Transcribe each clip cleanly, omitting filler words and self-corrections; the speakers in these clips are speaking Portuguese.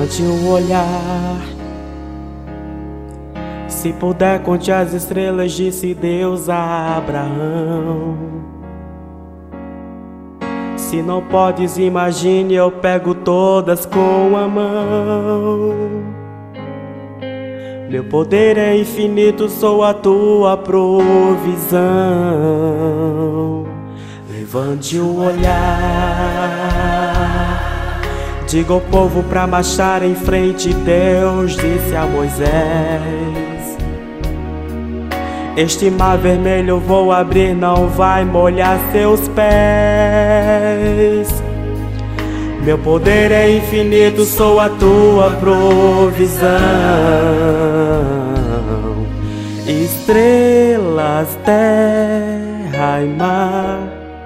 Levante o olhar. Se puder, conte as estrelas, disse Deus a Abraão. Se não podes, imagine, eu pego todas com a mão. Meu poder é infinito, sou a tua provisão. Levante o olhar. Diga ao povo pra marchar em frente, Deus disse a Moisés: este mar vermelho eu vou abrir, não vai molhar seus pés. Meu poder é infinito, sou a tua provisão. Estrelas, terra e mar,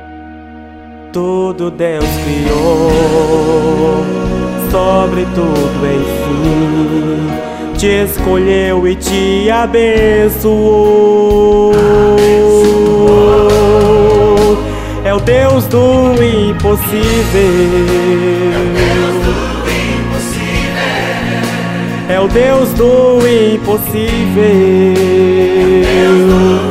tudo Deus criou. Sobre tudo, enfim, te escolheu e te abençoou. É o Deus do impossível. É o Deus do impossível.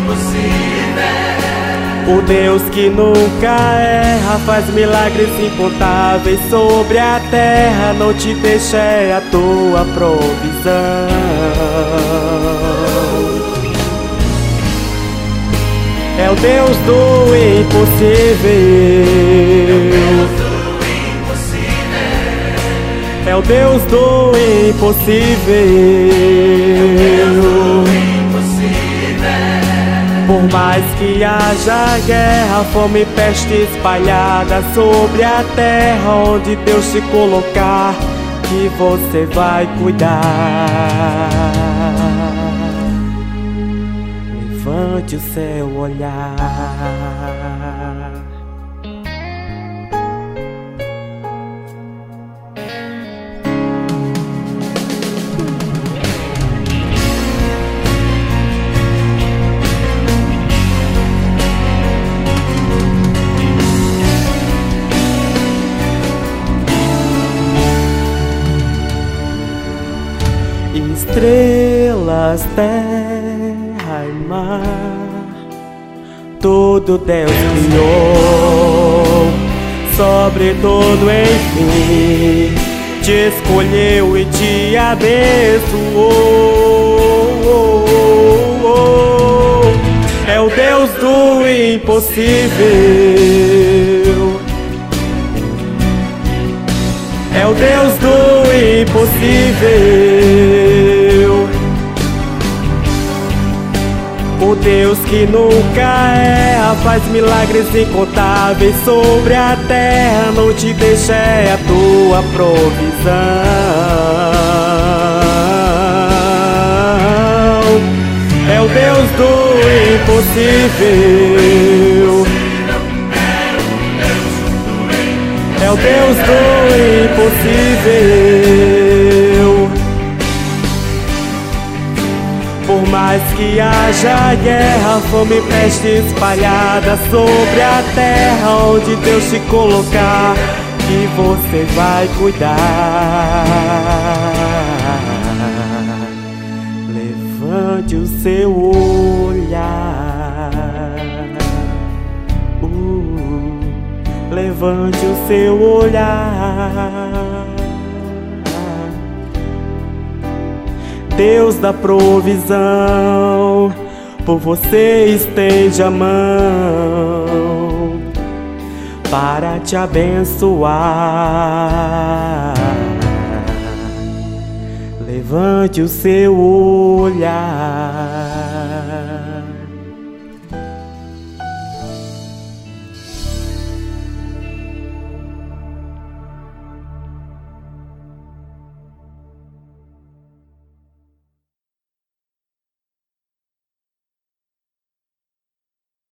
O Deus que nunca erra, faz milagres incontáveis sobre a terra. Não te deixa, é a tua provisão. É o Deus do impossível. É o Deus do impossível. Por mais que haja guerra, fome e peste espalhada sobre a terra, onde Deus te colocar, que você vai cuidar. Levante o seu olhar. Estrelas, terra e mar, tudo Deus criou. Sobre tudo, enfim, te escolheu e te abençoou. É o Deus do impossível. É o Deus do impossível. O Deus que nunca erra, faz milagres incontáveis sobre a terra. Não te deixa, é a tua provisão. É o Deus do impossível. É o Deus do impossível. Por mais que haja guerra, fome e peste espalhada sobre a terra, onde Deus te colocar, que você vai cuidar. Levante o seu olhar. Levante o seu olhar. Deus da provisão, por você estende a mão para te abençoar. Levante o seu olhar.